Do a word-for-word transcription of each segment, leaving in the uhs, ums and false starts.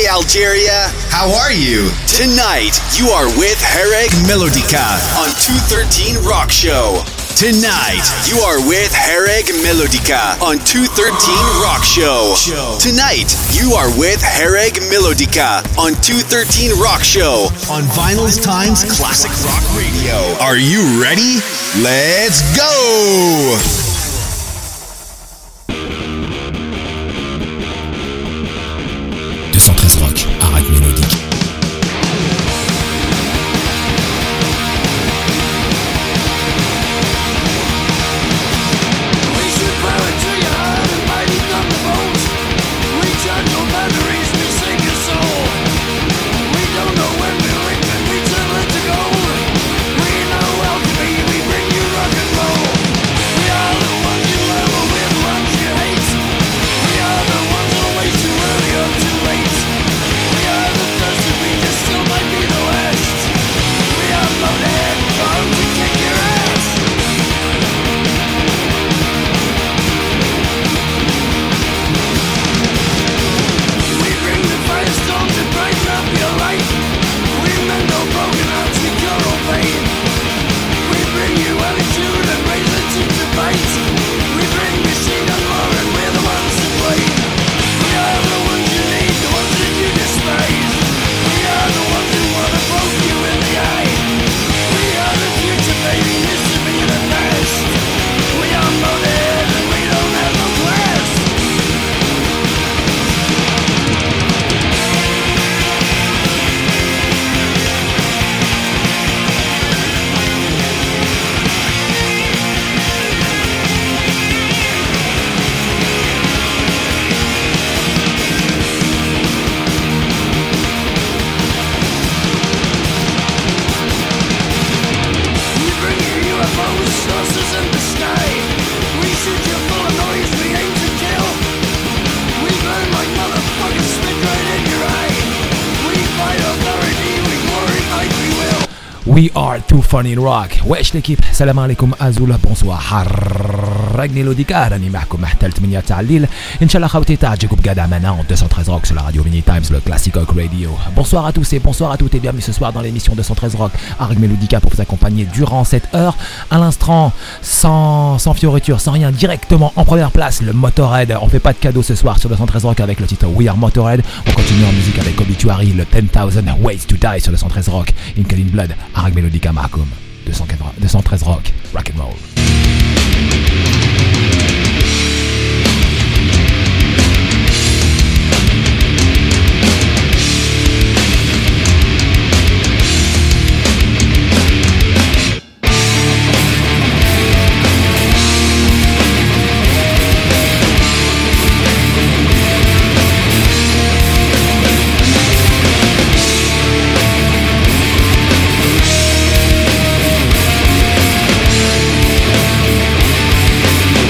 Algeria. How are you? Tonight, you are with Hereg Melodica on two thirteen Rock Show. Tonight, you are with Hereg Melodica on two thirteen Rock Show. Tonight, you are with Hereg Melodica on two thirteen Rock Show on Vinyl's Times Classic Rock Radio. Are you ready? Let's go! deux cent treize Rock, arrête mélodique. We are two funny rock. wesh l'équipe, salam alaikum Azul, bonsoir. حرق ميلوديكا راني معكم حتى ل ثمانية تاع الليل ان شاء الله خوتي تعجبكم بقعده معنا en deux cent treize rock sur la radio Mini Times, le Classic Rock Radio. Bonsoir à tous et bonsoir à toutes et bienvenue ce soir dans l'émission deux cent treize rock Arg Melodica pour vous accompagner durant cette heure. À l'instant, sans, sans fioriture, sans rien, directement en première place, le Motorhead. On fait pas de cadeau ce soir sur deux cent treize rock avec le titre We Are Motorhead. On continue en musique avec Obituary, le ten thousand Ways to Die sur deux cent treize rock. In Clean Blood, Arg Melodica Marcum, deux cent treize rock, rock and roll. We'll be right back.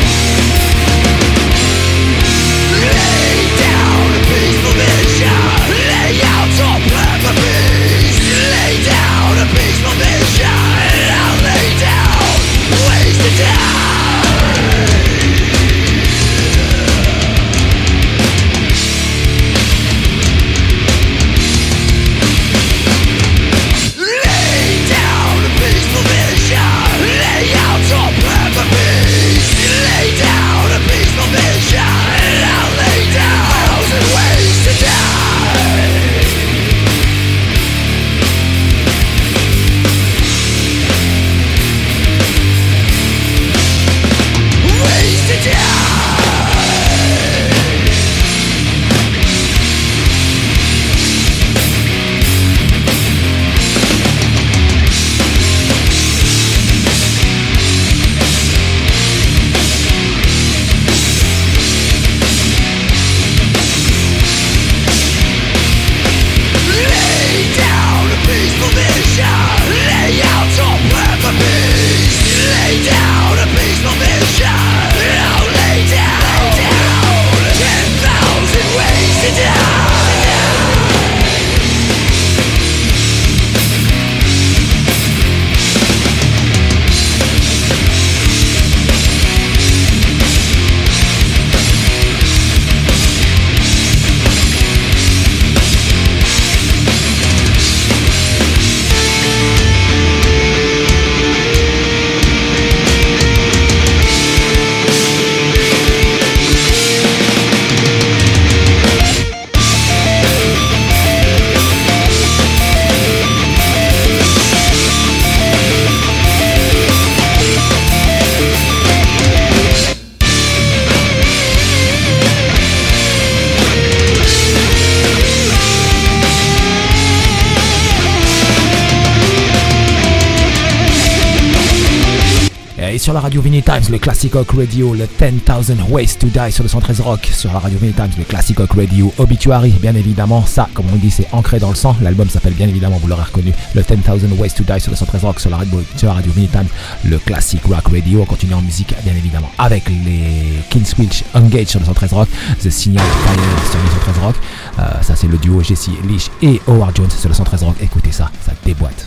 sur la radio Vinny Times, le Classic Rock Radio, le ten thousand Ways to Die sur le cent treize Rock, sur la radio Vinny Times, le Classic Rock Radio, Obituary, bien évidemment, ça, comme on dit, c'est ancré dans le sang. L'album s'appelle bien évidemment, vous l'aurez reconnu, le ten thousand Ways to Die sur le cent treize Rock, sur la radio, sur la radio Vinny Times, le Classic Rock Radio. On continue en musique, bien évidemment, avec les Kingswitch Engage sur le cent treize Rock, The Signal Fire sur le cent treize Rock. Euh, ça, c'est le duo Jesse Leach et Howard Jones sur le cent treize Rock. Écoutez ça, ça déboîte.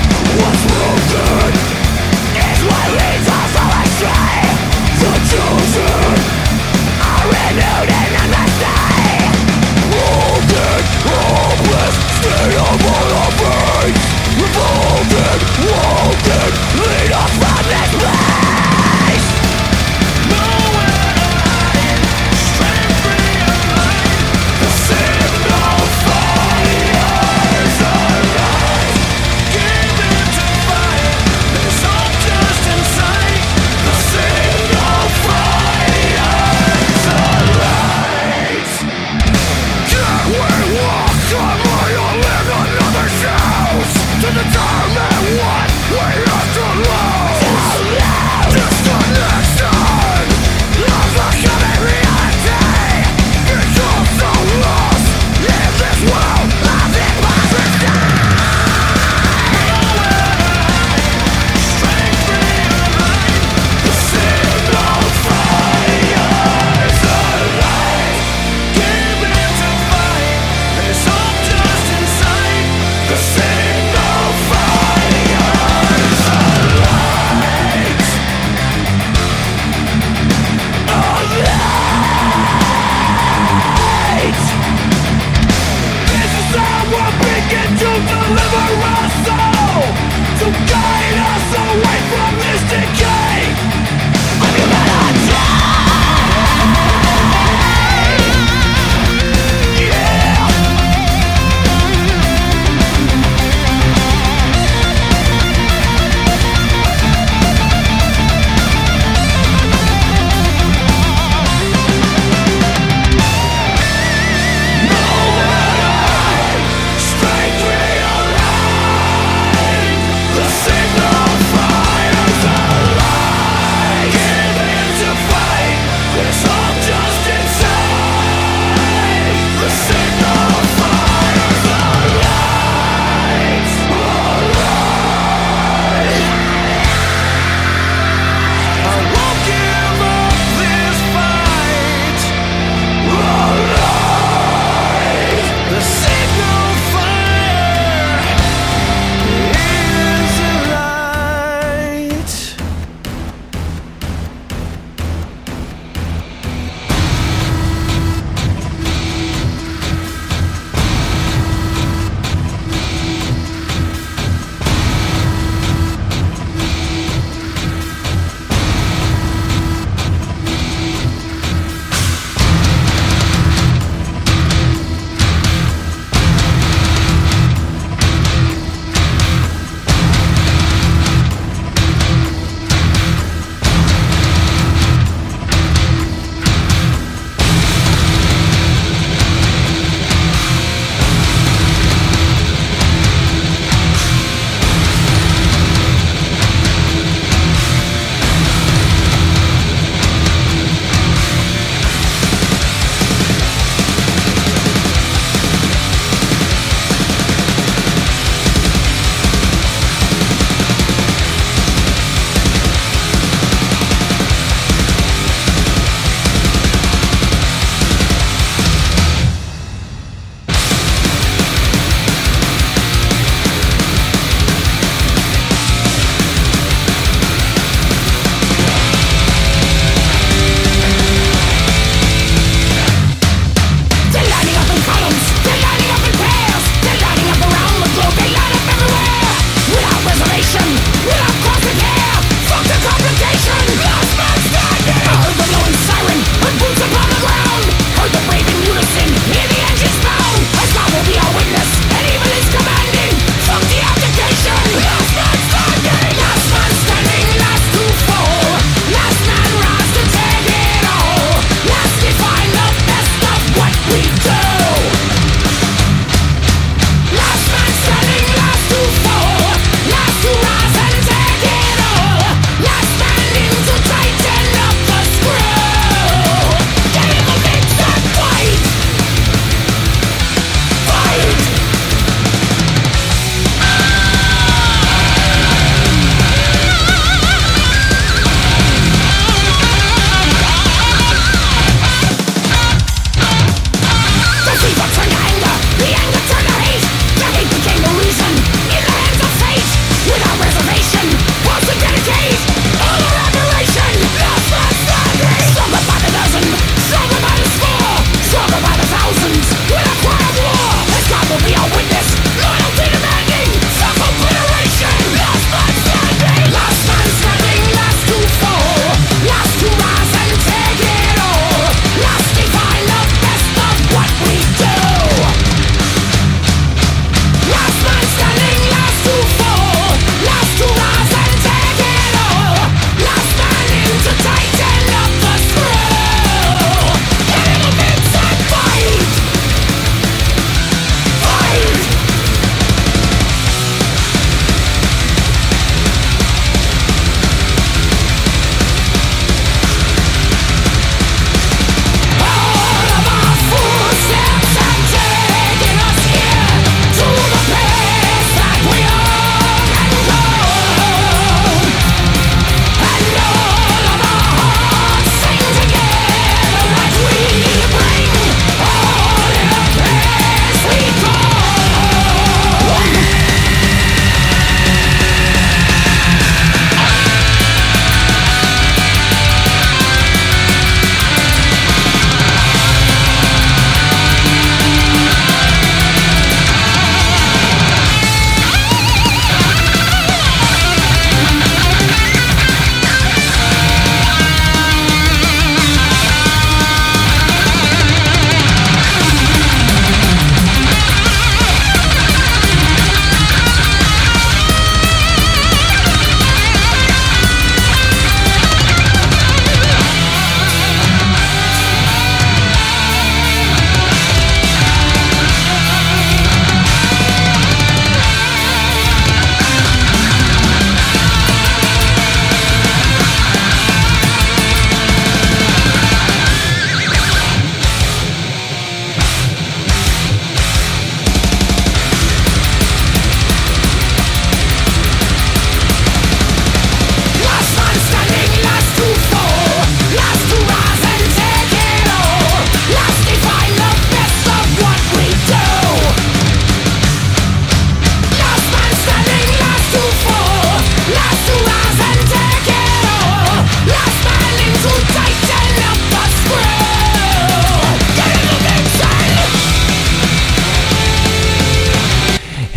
What's broken is what leads us all astray. The truth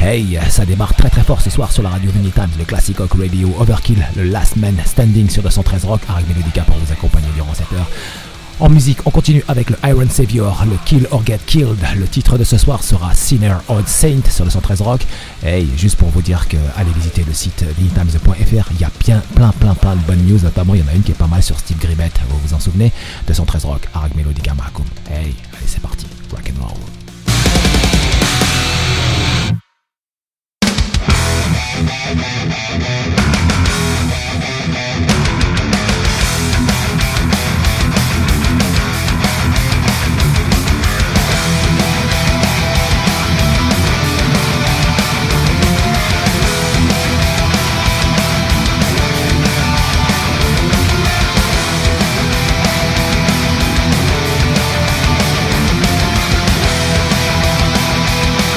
Hey, ça démarre très très fort ce soir sur la radio Vinny Times, le Classic Rock Radio, Overkill, le Last Man Standing sur deux cent treize Rock, Hareg Melodica pour vous accompagner durant cette heure. En musique, on continue avec le Iron Savior, le Kill or Get Killed. Le titre de ce soir sera Sinner or Saint sur deux cent treize Rock. Hey, juste pour vous dire que allez visiter le site vinny times point f r, il y a bien plein plein plein de bonnes news, notamment il y en a une qui est pas mal sur Steve Grimmett, vous vous en souvenez? deux cent treize Rock, Hareg Melodica Makum. Hey, allez c'est parti, rock and roll. We'll be right back.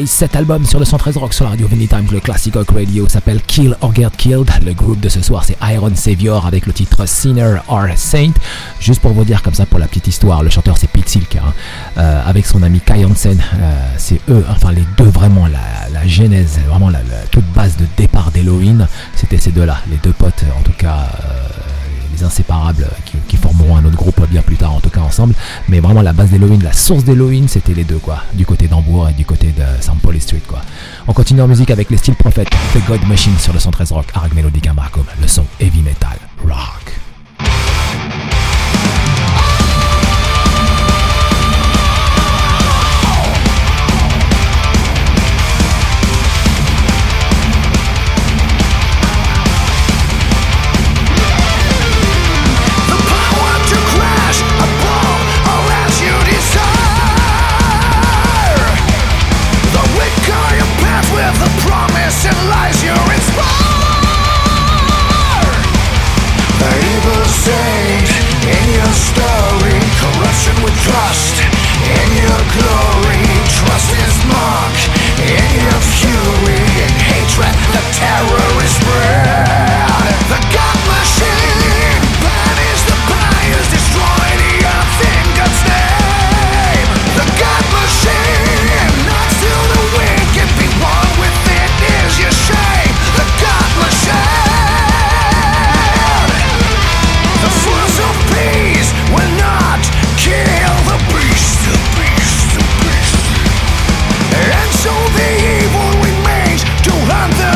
Showcase. Cet album sur le cent treize Rock sur la radio Vinny Times, le Classic Rock Radio, s'appelle Kill or Get Killed. Le groupe de ce soir, c'est Iron Savior avec le titre Sinner or Saint. Juste pour vous dire comme ça, pour la petite histoire, le chanteur c'est Pete Silk, hein, euh, avec son ami Kai Hansen. Euh, c'est eux, enfin les deux, vraiment la, la genèse, vraiment la, la toute base de départ d'Helloween. C'était ces deux-là, les deux potes, en tout cas. Euh, les inséparables qui, qui formeront un autre groupe bien plus tard, en tout cas ensemble, mais vraiment la base d'Helloween, la source d'Helloween, c'était les deux, quoi, du côté d'Hambourg et du côté de Saint Pauli Street, quoi. On continue en musique avec les Steel Prophets, The God Machine sur le cent treize Rock, Arag Melodica Marcom, le son heavy metal rock. Trust in your glory, trust is mark in your fury and hatred, the terror is spread. The God machine banish the pious, destroy the earth in God's name. The God machine knocks to the wicked, be one with it is your shame. The God machine, the force of peace will not kill the beast, the beast, the beast. And so the evil remains to hunt the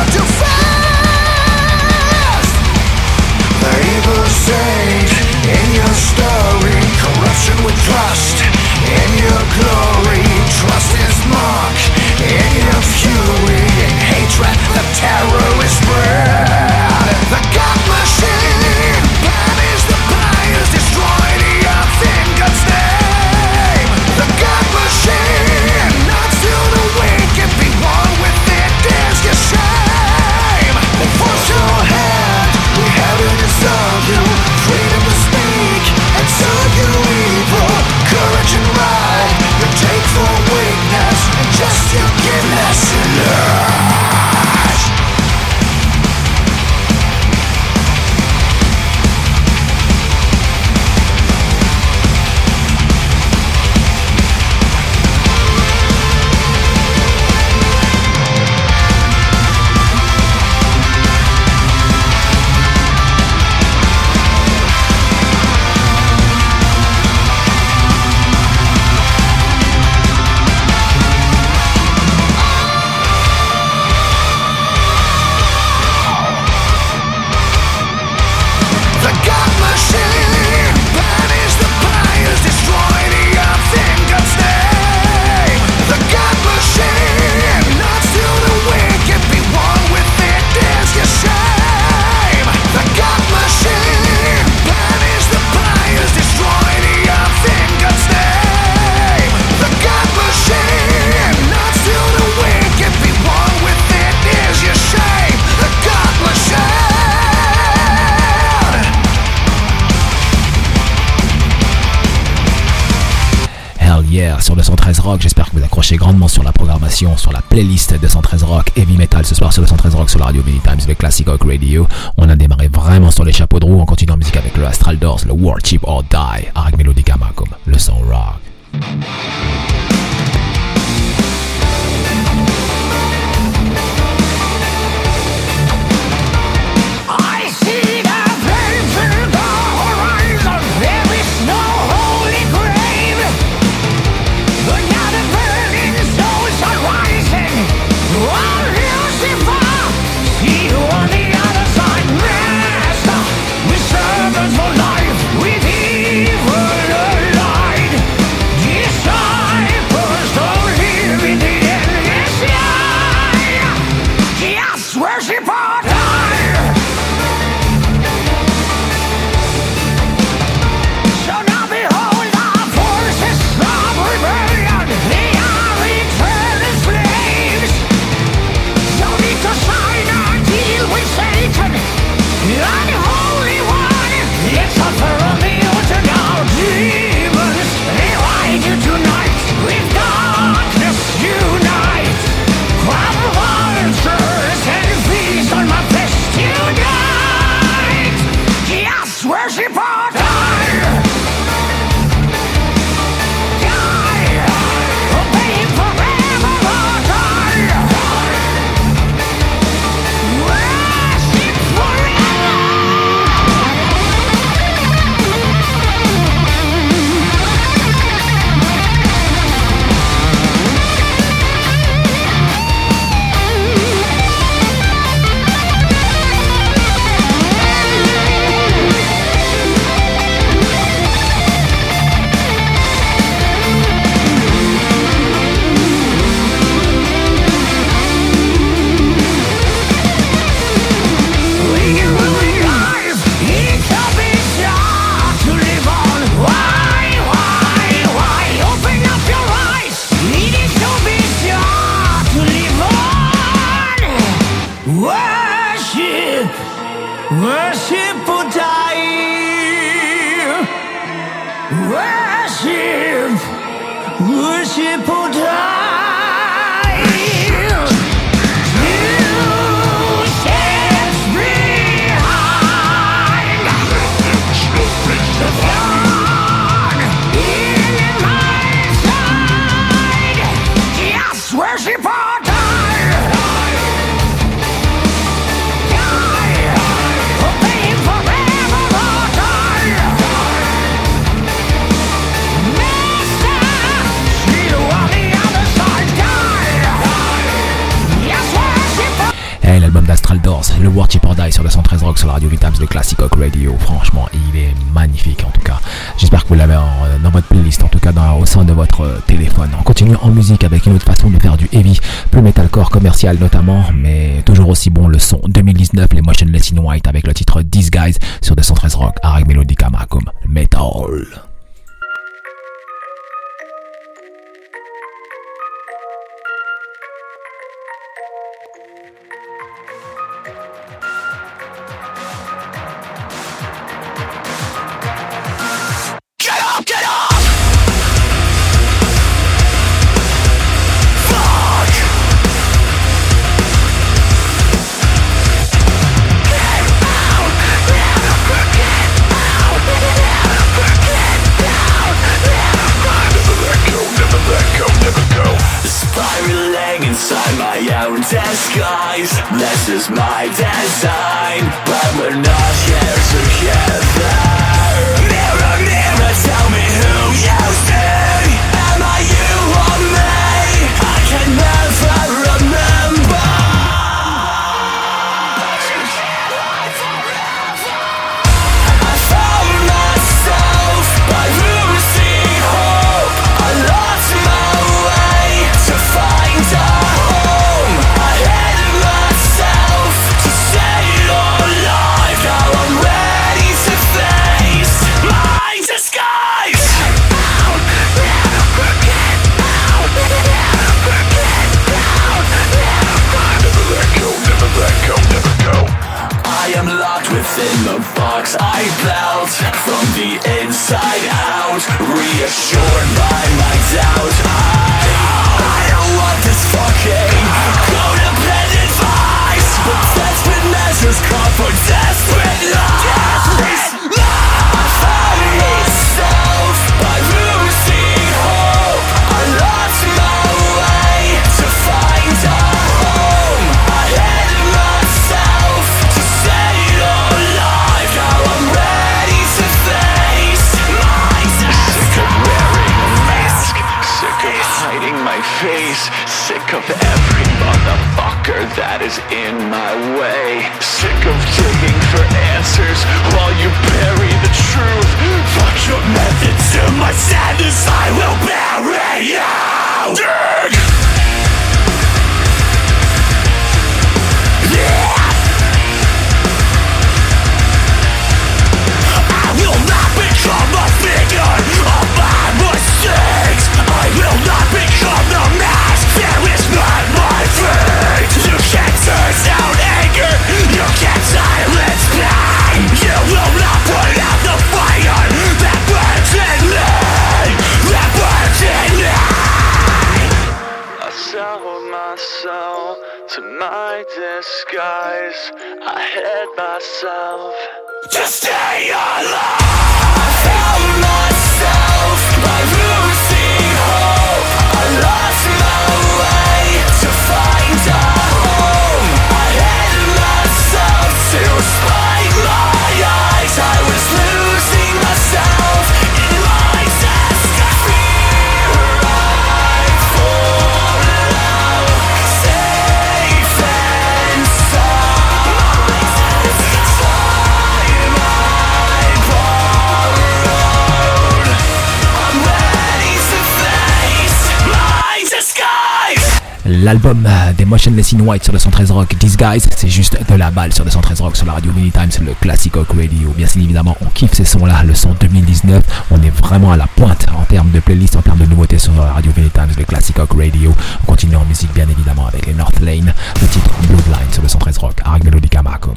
defense. The evil saint in your story, corruption with trust in your glory. Trust is mark in your fury and hatred, the terror is spread. The God machine banish the pious, destroy the earth in God's name. The God machine knocks to the wicked, be one with it is your shame. They force your hand, we have to dissolve you. Freedom to speak and serve you evil. Courage and right, you take for weakness and just you give less and less. Sur le cent treize Rock, j'espère que vous accrochez grandement sur la programmation, sur la playlist de cent treize Rock Heavy Metal ce soir sur le cent treize Rock sur la radio Vinny Times, le Classic Rock Radio. On a démarré vraiment sur les chapeaux de roue, on continue en musique avec le Astral Doors, le Worship or Die, Arag Melodica Marcom, le son rock. Tonight, with darkness unite. Worship, worship or die. Worship, worship or die. Worship or die, die, obey forever or die, Mister, see you on the other side, die, yes, worship or... Hey, l'album d'Astral Doors, le Worship or Die sur deux cent treize Rock sur la radio Vitams, le Classic Rock Radio. Franchement, il est magnifique en tout cas. J'espère que vous l'avez en, dans votre playlist, en tout cas dans, au sein de votre euh, téléphone. On continue en musique avec une autre façon de faire du heavy, plus metalcore commercial notamment, mais toujours aussi bon le son. deux mille dix-neuf, les Motionless in White avec le titre Disguise sur deux cent treize Rock, Arag Melodica Macum Metal. Disguise, this is my design, but we're not here together. Mirror, mirror, tell me who you see. Am I you or me? I can never remember. I found myself by losing hope. I lost my way to find out. Within the box I built, from the inside out, reassured by my doubt. I, I don't want this fucking codependent vice, but desperate measures call for desperate lies. I found myself by losing hope. I lost my way to find a home. I hid myself to say face, sick of every motherfucker that is in my way. Sick of digging for answers while you bury the truth. Fuck your methods to my sadness, I will bury you. Dig! Yeah! I will not become a figure of my mistakes. I will not become the mask. There is not my fate. You can't turn down anger. You can't silence pain. You will not put out the fire that burns in me. That burns in me. I sold myself to my disguise. I hid myself to stay alive. I found myself by losing hope. I lost my way to find a home. I hid myself to spite my eyes. I was losing myself in my disguise. Fear I fall out, safe and sound. Time I borrowed. I'm ready to face my disguise. L'album des Motionless in White sur deux cent treize Rock, Disguise, c'est juste de la balle sur deux cent treize Rock sur la radio Mini-Times, le Classic Rock Radio. Bien évidemment, on kiffe ces sons-là, le son deux mille dix-neuf. On est vraiment à la pointe en termes de playlist, en termes de nouveautés sur la radio Mini-Times, le Classic Rock Radio. On continue en musique, bien évidemment, avec les North Lane, le titre Bloodlines sur le cent treize Rock. Arag Melodica معكم.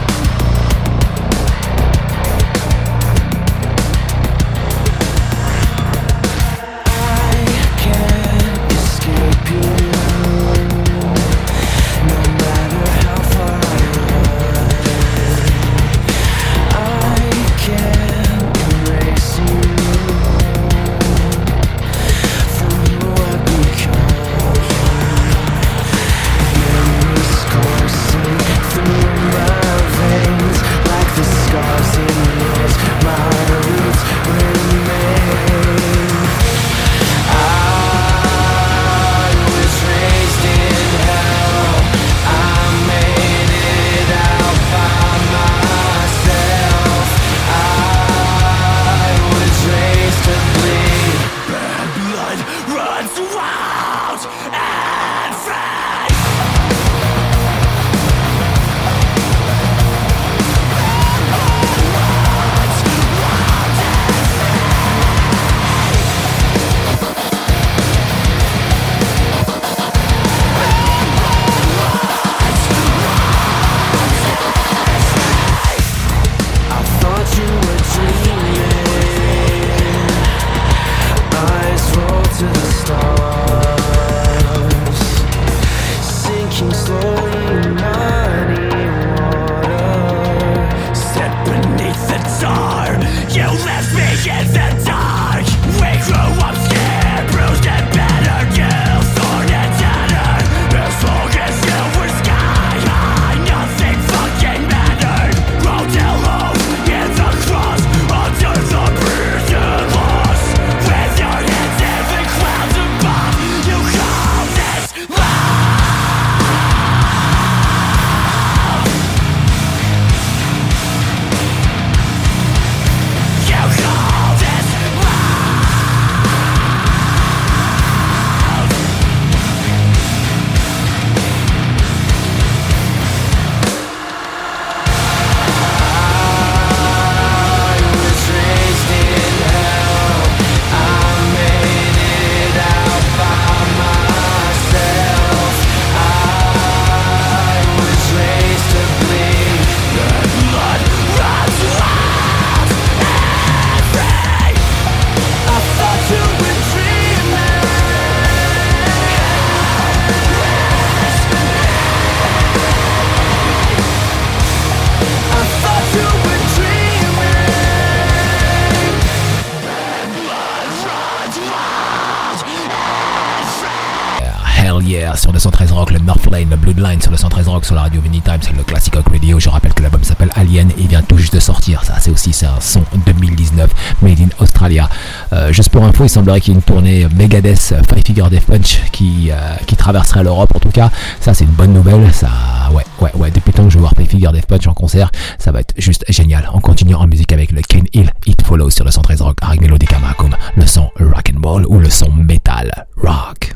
Sur le cent treize Rock, le Northlane, le Bloodline sur le cent treize Rock sur la radio Vinny-Time, c'est le Classic Rock Radio. Je rappelle que l'album s'appelle Alien et il vient tout juste de sortir. Ça, c'est aussi c'est un son deux mille dix-neuf made in Australia. Euh, juste pour info, il semblerait qu'il y ait une tournée Megadeth Five Finger Death Punch qui euh, qui traverserait l'Europe. En tout cas, ça c'est une bonne nouvelle. Ça, ouais, ouais, ouais. Depuis le temps que je vais voir Five Finger Death Punch en concert, ça va être juste génial. On continue en musique avec le Cane Hill It Follows sur le cent treize Rock. Arag Melodica معكم, le son rock and roll ou le son metal rock.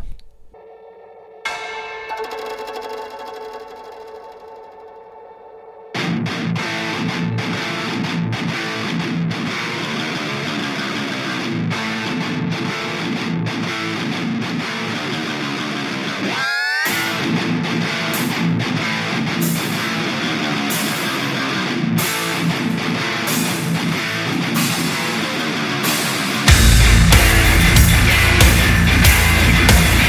We'll be right back.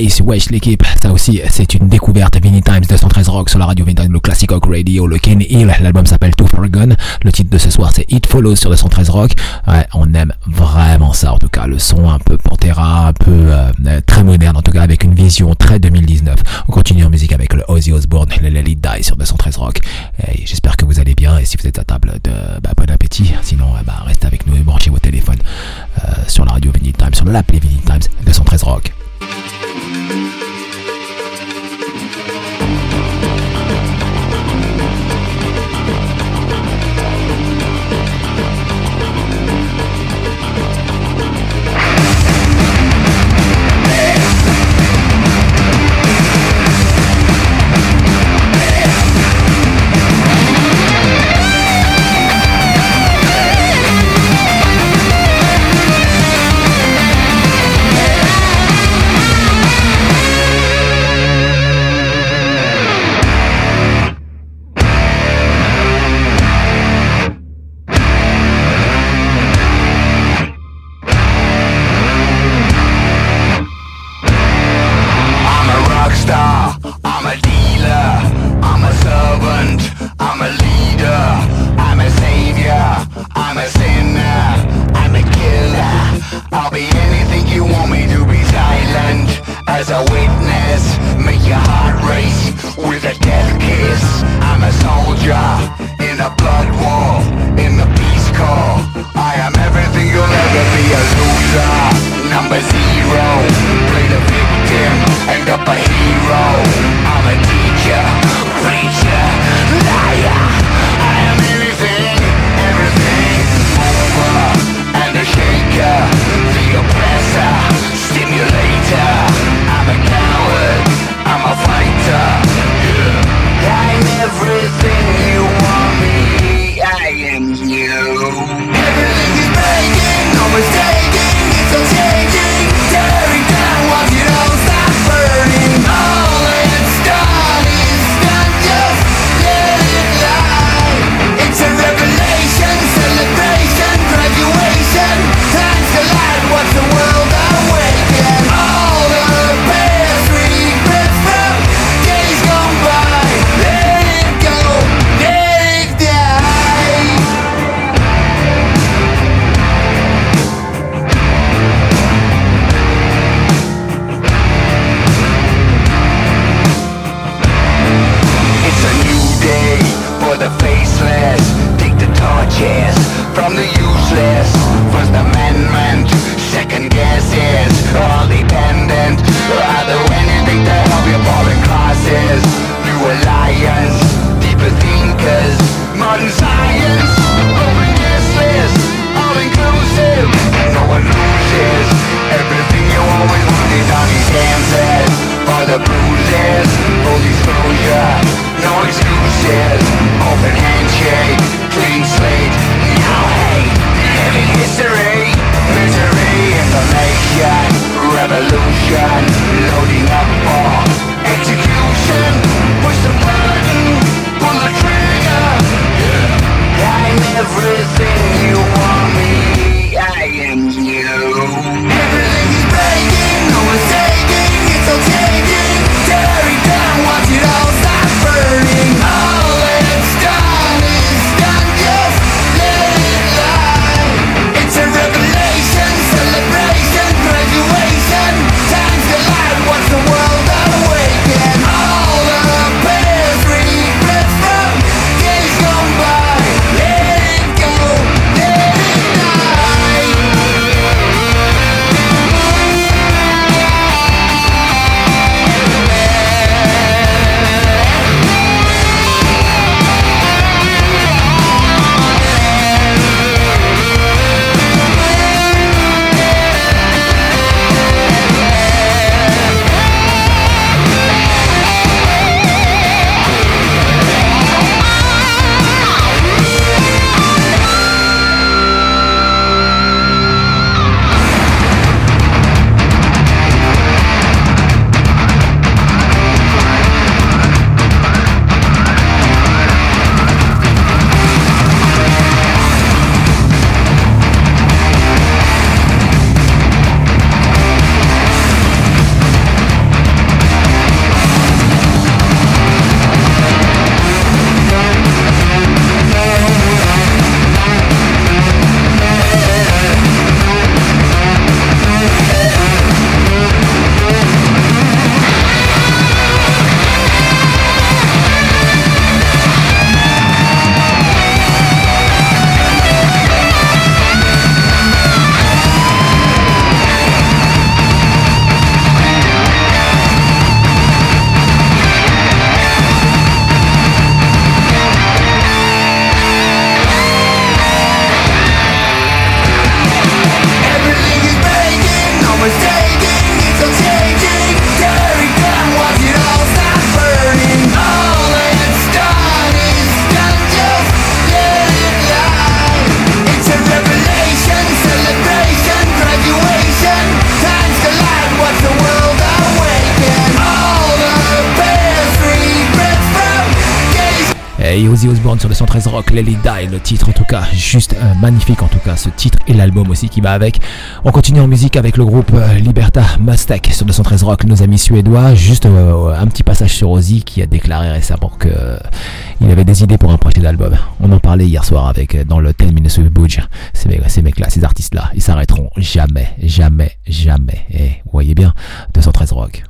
Bass, wesh l'équipe, ça aussi c'est une découverte. Vinny Times deux cent treize Rock sur la radio Vinny Times, le Classic Rock Radio, le Ken Hill, l'album s'appelle Too Far Gone, le titre de ce soir c'est It Follows sur deux cent treize Rock. Ouais, on aime vraiment ça en tout cas, le son un peu Pantera, un peu euh, très moderne en tout cas, avec une vision très deux mille dix-neuf. On continue en musique avec le Ozzy Osbourne, le Let It Die sur deux cent treize Rock. Et j'espère que vous allez bien, et si vous êtes à table, de, bah, bon appétit, sinon bah, restez avec nous et branchez vos téléphones euh, sur la radio Vinny Times, sur l'appli Vinny Times deux cent treize Rock. Celebration, graduation, time's the et Ozzy Osbourne sur le cent treize Rock, Let It Die, le titre en tout cas, juste euh, magnifique en tout cas, ce titre et l'album aussi qui va avec. On continue en musique avec le groupe euh, Liberta Mustang sur le cent treize Rock, nos amis suédois, juste euh, un petit passage sur Ozzy qui a déclaré récemment que euh, il avait des idées pour un prochain album. On en parlait hier soir avec euh, dans le ten minutes with Budge. Ces mecs, ces mecs là, ces artistes là, ils s'arrêteront jamais, jamais, jamais. Et vous voyez bien, deux cent treize Rock.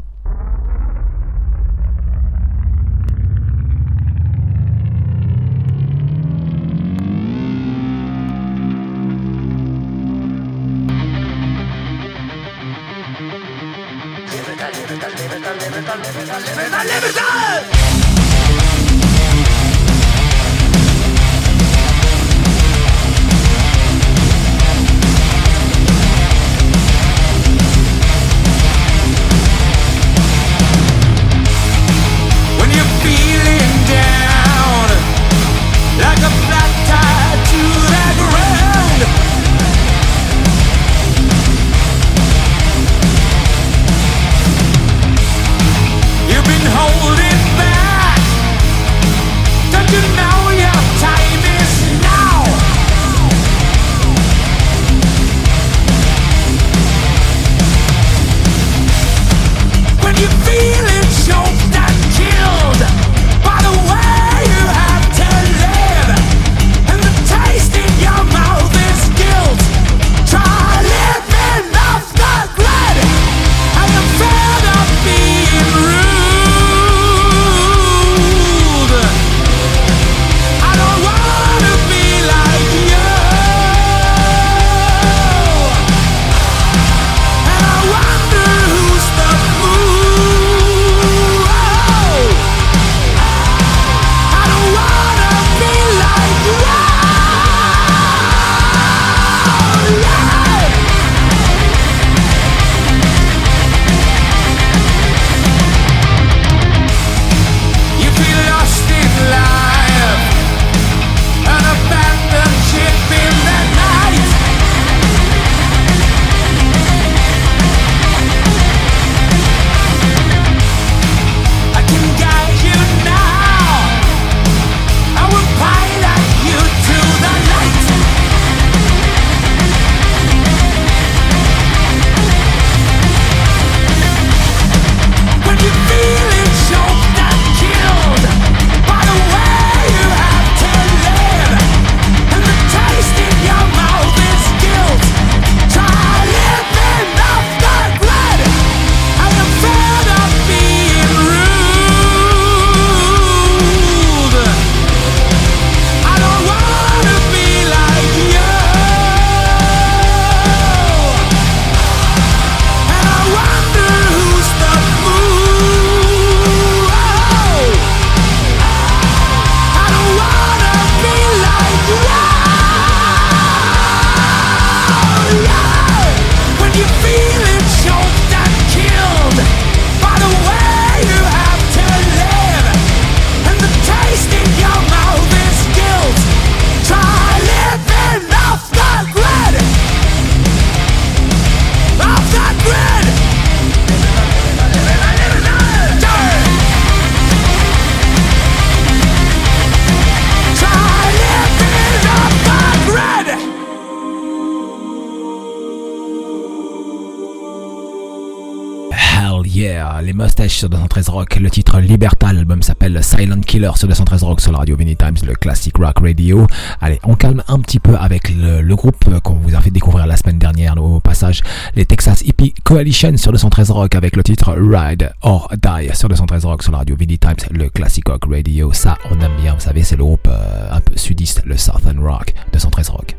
Les Mustaches sur deux cent treize Rock, le titre Liberta, l'album s'appelle Silent Killer sur deux cent treize Rock sur la radio Vinny Times, le classic rock radio. Allez, on calme un petit peu avec le, le groupe qu'on vous a fait découvrir la semaine dernière au passage, les Texas Hippie Coalition sur deux cent treize Rock avec le titre Ride or Die sur deux cent treize Rock sur la radio Vinny Times, le classic rock radio. Ça, on aime bien, vous savez, c'est le groupe euh, un peu sudiste, le Southern Rock, deux cent treize Rock.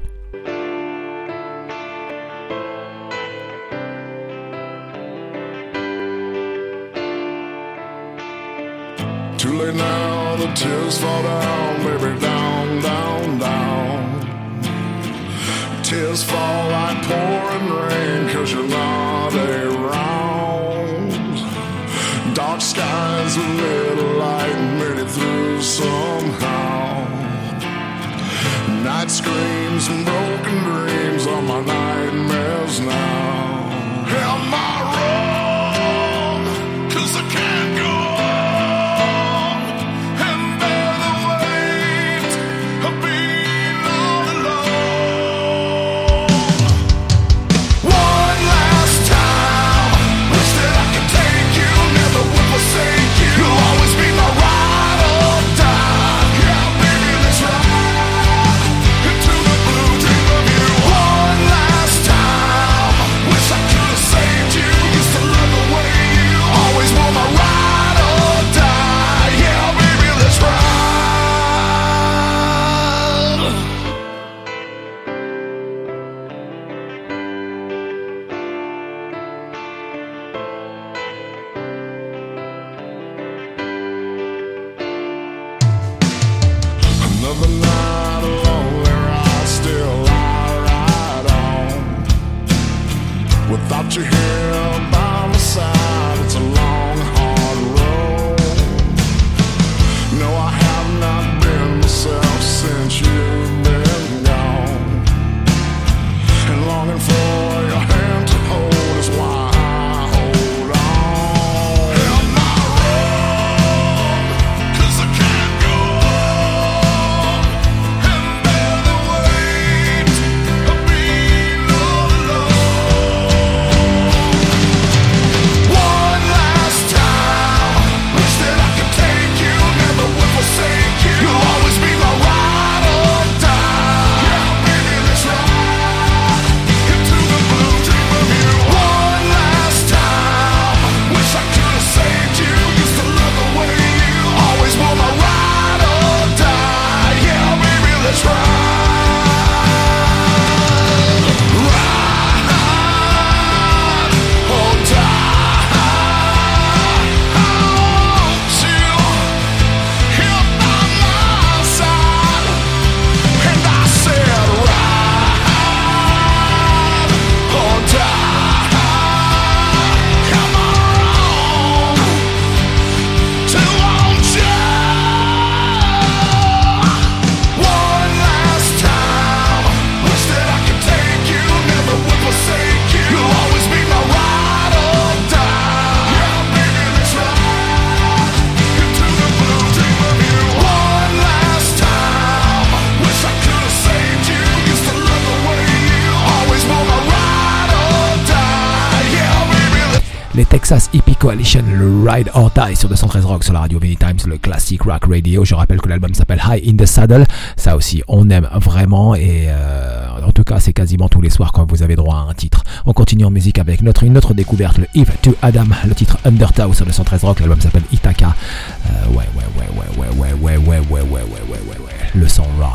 Too late now, the tears fall down, baby, down, down, down. Tears fall like pouring rain, cause you're not around. Dark skies, a little light made it through somehow. Night screams and broken dreams are my nightmares now. Am I wrong? Cause I can't go on and bear the weight Les Texas Hippie Coalition, le Ride or Die sur deux cent treize Rock sur la radio Many Times, le classic rock radio. Je rappelle que l'album s'appelle High in the Saddle. Ça aussi, on aime vraiment et euh, en tout cas, c'est quasiment tous les soirs quand vous avez droit à un titre. On continue en musique avec notre, une autre découverte, le Eve to Adam, le titre Undertow sur deux cent treize Rock. L'album s'appelle Ithaca. Euh, ouais, ouais, ouais, ouais, ouais, ouais, ouais, ouais, ouais, ouais, ouais, ouais, ouais, ouais, le son rock.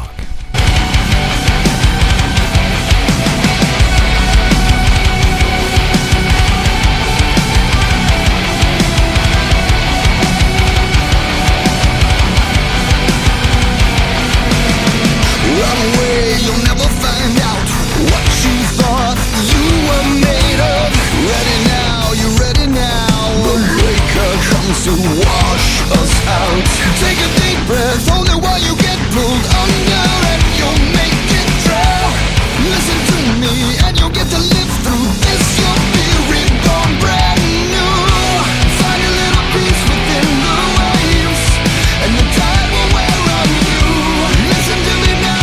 Run away, you'll never find out what you thought you were made of. Ready now, you're ready now. The breaker comes to wash us out. Take a deep breath, hold it while you get pulled under, and you'll make it through. Listen to me, and you'll get to live through this. You'll be reborn brand new. Find a little peace within the waves, and the tide will wear on you. Listen to me now.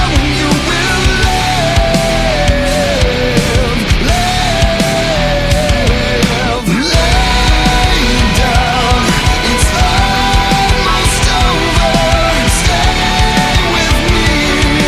Stay with me.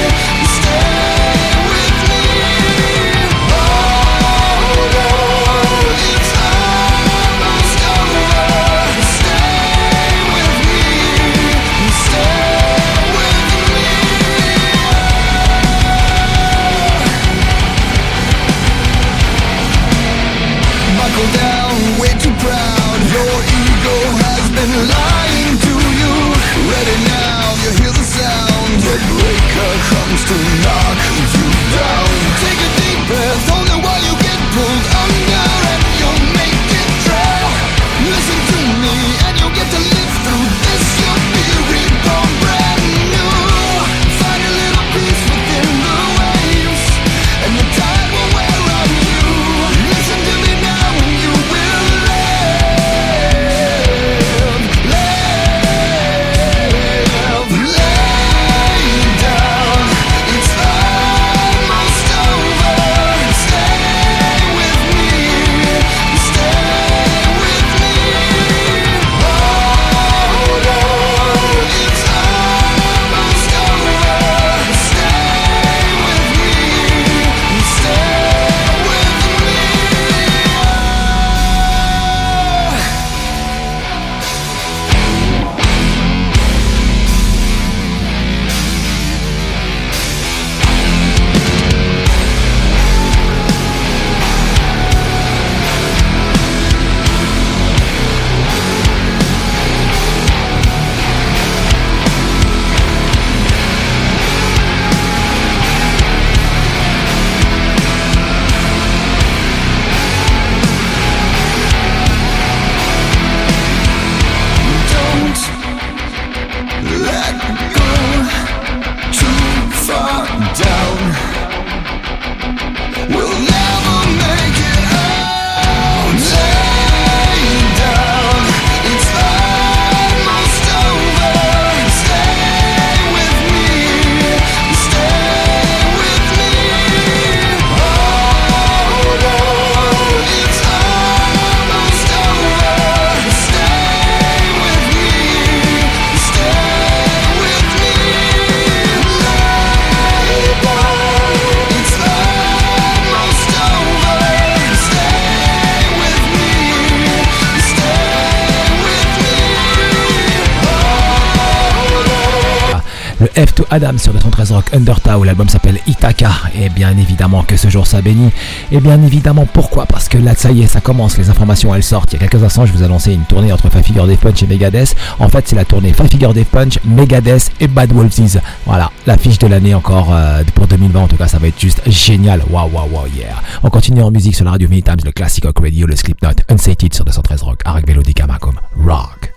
le F to Adam sur deux cent treize Rock Undertow. L'album s'appelle Ithaca. Et bien évidemment que ce jour soit béni. Et bien évidemment pourquoi? Parce que là ça y est, ça commence, les informations elles sortent. Il y a quelques instants je vous ai annoncé une tournée entre Five Finger Death Punch et Megadeth. En fait c'est la tournée Five Finger Death Punch, Megadeth et Bad Wolves. Voilà, l'affiche de l'année encore euh, pour deux mille vingt en tout cas, ça va être juste génial. Waouh waouh waouh yeah. On continue en musique sur la radio Many Times, le Classic Rock Radio, le Slipknot, Unsated sur deux cent treize Rock, avec Melodica Macom Rock.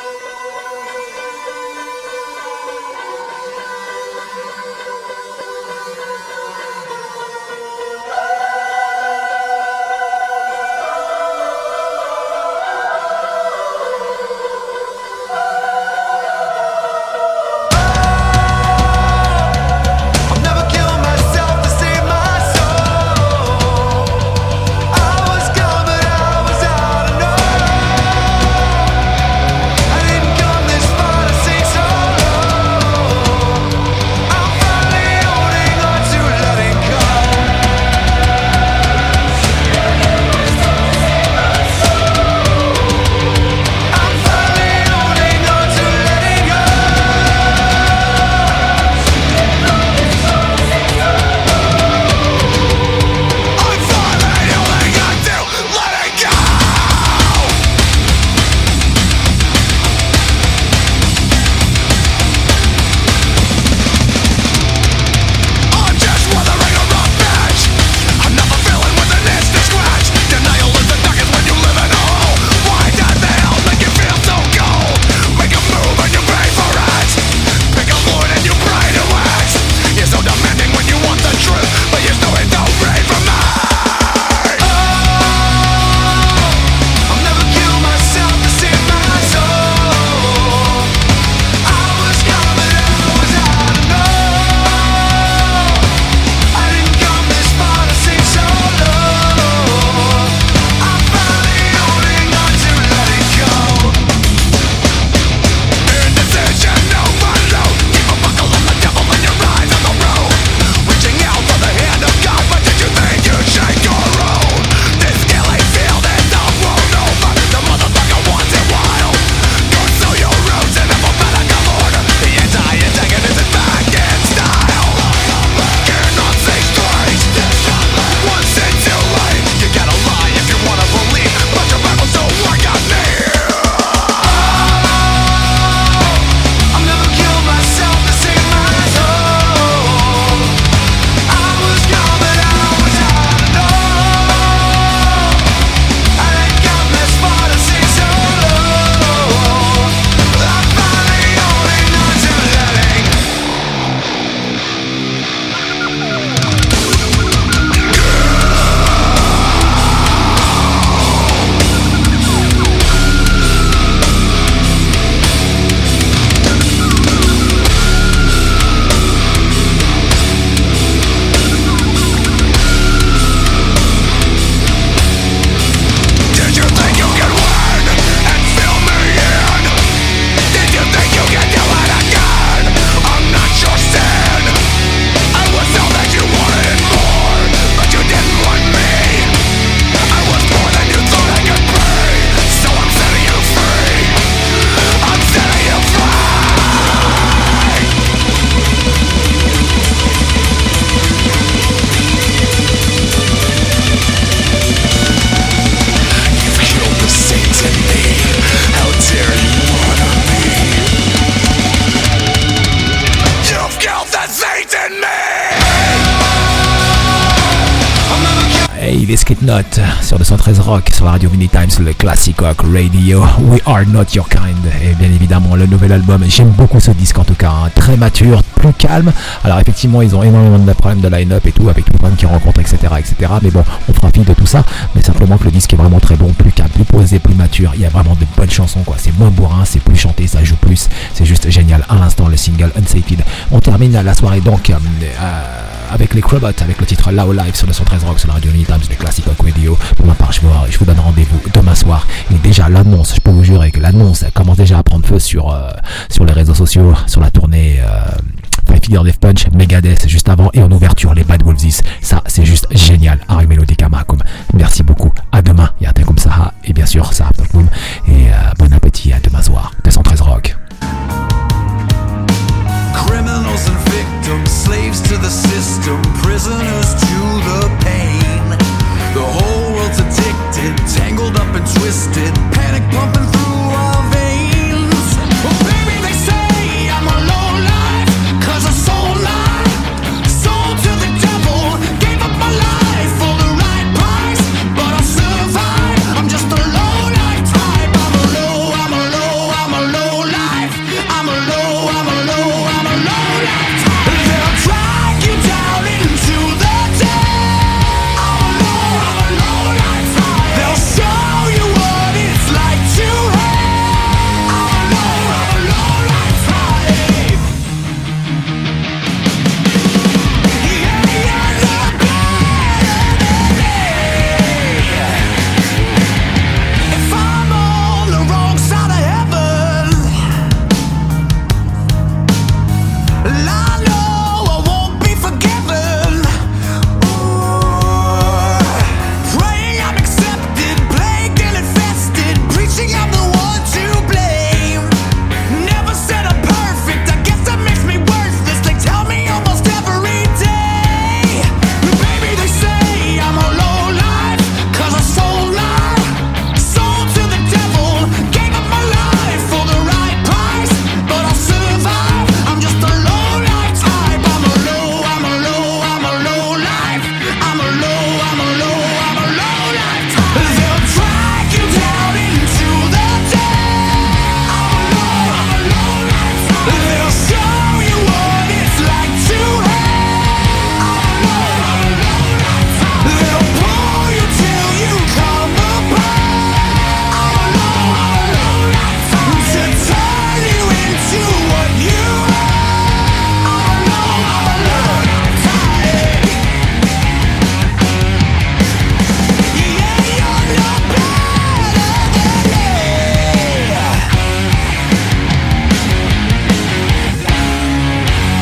Les Slipknot sur deux cent treize Rock, sur la radio Many Times, le Classic Rock Radio. We Are Not Your Kind. Et bien évidemment le nouvel album, j'aime beaucoup ce disque en tout cas, hein. Très mature, plus calme. Alors effectivement ils ont énormément de problèmes de line-up et tout, avec tous les problèmes qu'ils rencontrent, etc., etc. Mais bon, on fera fi de tout ça, mais simplement que le disque est vraiment très bon, plus calme, plus posé, plus mature. Il y a vraiment de bonnes chansons quoi, c'est moins bourrin, c'est plus chanté, ça joue plus, c'est juste génial. À l'instant le single Unsated. On termine la soirée donc euh, euh, avec les Crobot, avec le titre Low Life sur deux cent treize Rock, sur la radio Many Times, le Classic Rock Radio. Pour ma part, je vous, je vous donne rendez-vous demain soir. Et déjà l'annonce, je peux vous jurer que l'annonce commence déjà à prendre feu sur, euh, sur les réseaux sociaux, sur la tournée euh, Five Finger Death Punch, Megadeth juste avant, et en ouverture les Bad Wolves. Ça c'est juste génial. Avec Melodica Macom. Merci beaucoup. À demain. Il y a un thème comme ça. Et bien sûr, ça et euh, bon appétit à demain soir. deux cent treize Rock. Criminal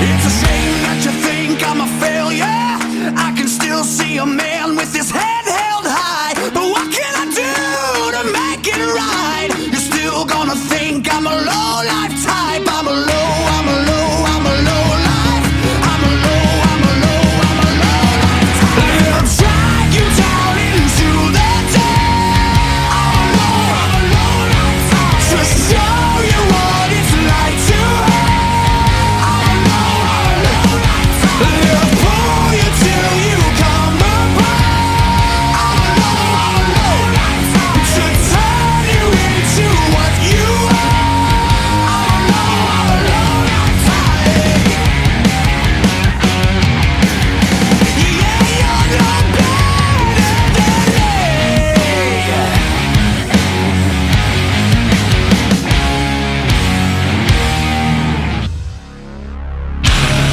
It's a shame.